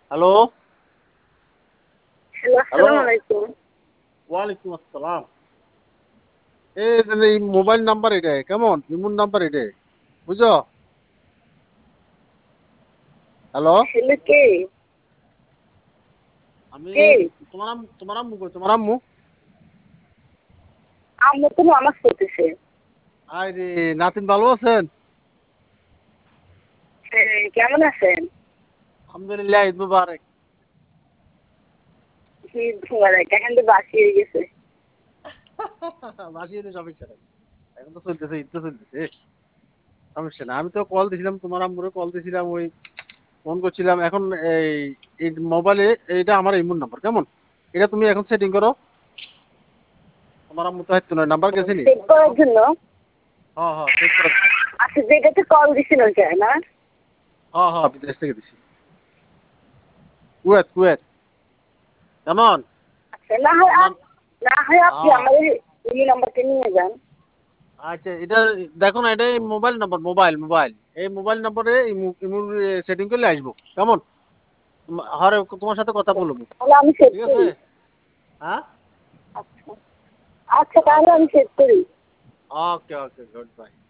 Hello. Hello, hello. আসসালামু আলাইকুম। ওয়ালাইকুম আসসালাম। এই মোবাইল নাম্বার এটা কেমন ইমুন নাম্বার এটা বুঝো। হ্যালো। হ্যালো, কে? আমি কে? তোমার আম্মু কই তোমার আম্মু? আম্মু তো নামাজ পড়তেছে। আরে নাতিন ভালো আছেন? হ্যাঁ, কেমন আছেন? আলহামদুলিল্লাহ, ঈদ মুবারক। ঈদ মুবারক। এখন তো বাসি হয়ে গেছে। বাসি হলে সমস্যা নাই। এখন তো চলতেছে, ঈদ তো চলতেছে, সমস্যা নাই। আমি তো কল দিছিলাম, তোমার আম্মুরে কল দিছিলাম, ওই ফোন করছিলাম। এখন এই এই মোবাইলে এইটা আমার ইমুন নাম্বার কেমন, এটা তুমি এখন সেটিং করো। তোমার আম্মু তো হয়তো নয় নাম্বার গেছে নি। চেক করার জন্য? হ্যাঁ হ্যাঁ, সেট করার জন্য। আচ্ছা, যেটাতে কল দিছিল যায় না? হ্যাঁ হ্যাঁ, বিদেশ থেকে দিছি, কুয়েত কুয়েত। কেমন আচ্ছা, না হয় তোমার? না হয় আপনি হ্যাঁ আমাদের এই নাম্বারটা নিয়ে যান। আচ্ছা, এটা দেখো না, এটা মোবাইল নাম্বার, মোবাইল এই মোবাইল নম্বরে ইমুর সেটিং করলে আসবো কেমন। হরে তোমার সাথে কথা বলবো। তাহলে আমি সেট ঠিক আছে। করি। হ্যাঁ। আচ্ছা, আচ্ছা, তাহলে আচ্ছা, আমি সেট করি। Okay okay, good by.